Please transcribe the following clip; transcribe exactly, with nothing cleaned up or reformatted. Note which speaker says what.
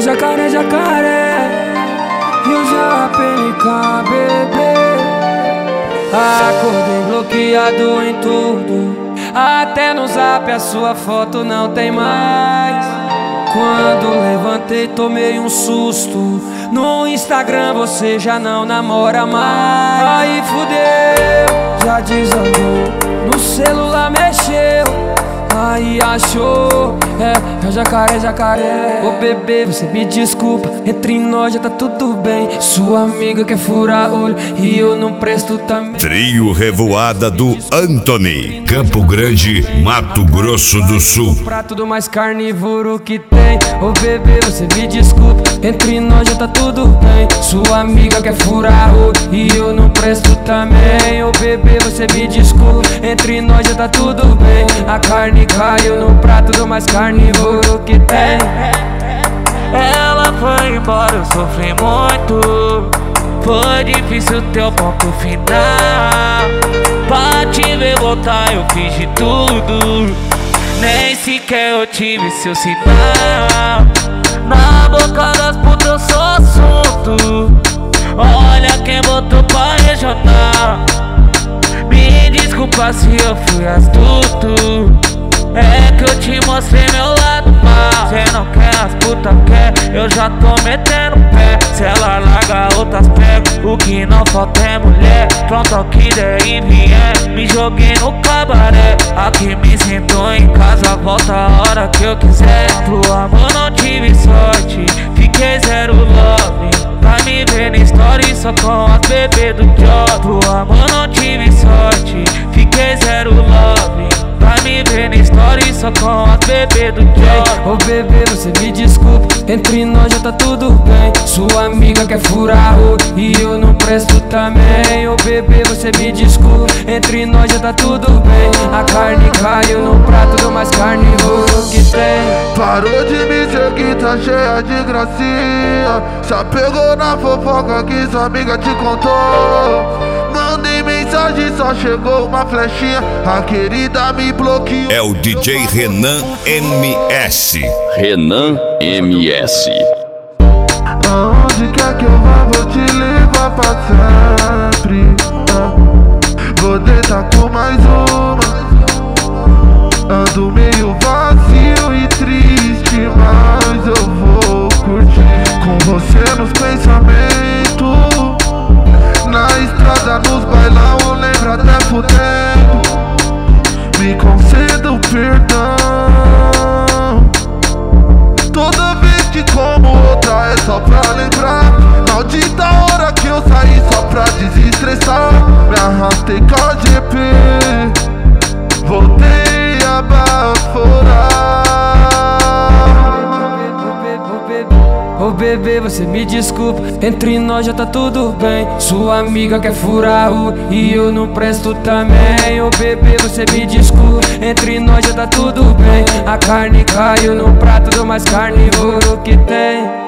Speaker 1: jacaré, jacaré, e o J P N K, bebê. Acordei bloqueado em tudo, até no zap a sua foto não tem mais. Quando levantei tomei um susto, no Instagram você já não namora mais. Aí fudeu, já desandou, no celular mexeu, aí achou, é, é jacaré, jacaré. Ô bebê, você me desculpa, entre nós já tá tudo bem. Sua amiga quer furar olho e eu não presto também.
Speaker 2: Trio Revoada do Anthony, Campo Grande, Mato Grosso do Sul.
Speaker 1: Prato do mais carnívoro que tem. Ô bebê, você me desculpa, entre nós já tá tudo bem. Sua amiga quer furar olho e eu não presto também. Ô bebê, você me desculpa, entre nós já tá tudo bem. A carne caiu no prato do mais carnívoro que tem.
Speaker 3: Ela foi embora, eu sofri muito. Foi difícil teu ponto final. Pra te ver voltar eu fiz de tudo, nem sequer eu tive seu sinal. Na boca das putas eu sou assunto. Olha quem botou pra regional. Me desculpa se eu fui astuto, é que eu te mostrei meu lado mal. Cê não quer, as puta quer, eu já tô metendo pé. Se ela larga outras pega, o que não falta é mulher. Pronto ao que der e vier, me joguei no cabaré. Aqui me sinto em casa, volta a hora que eu quiser. Pro amor não tive sorte, fiquei zero love. Pra me ver na story só com as bebês do job. Pro amor não tive sorte, fiquei zero love. Pra me ver na story só com as bebês do job.
Speaker 1: Ô bebê, você me desculpa, entre nós já tá tudo bem. Sua amiga quer furar olho e eu não presto também. Ô bebê, você me desculpa, entre nós já tá tudo bem. A carne caiu no prato do mais carnívoro que tem.
Speaker 4: Parou de me seguir, tá cheia de gracinha. Já pegou na fofoca que sua amiga te contou. Mandei mensagem, só chegou uma flechinha. A querida me bloqueou.
Speaker 2: É o D J Renan M S.
Speaker 5: Renan M S.
Speaker 4: Aonde quer que eu vá, vou te levar pra sempre. Vou deitar com mais uma. Ando meio vazio e triste, mas eu vou curtir com você nos pensamentos. Na estrada, nos bailão, lembra até fudendo. Me conceda o perdão. Toda vez que como outra é só pra lembrar. Maldita hora que eu saí só pra desestressar. Me arrastei com a G P, voltei a baforar.
Speaker 1: Ô bebê, você me desculpa, entre nós já tá tudo bem. Sua amiga quer furar o e eu não presto também. Ô bebê, você me desculpa, entre nós já tá tudo bem. A carne caiu no prato do mais carnívoro que tem.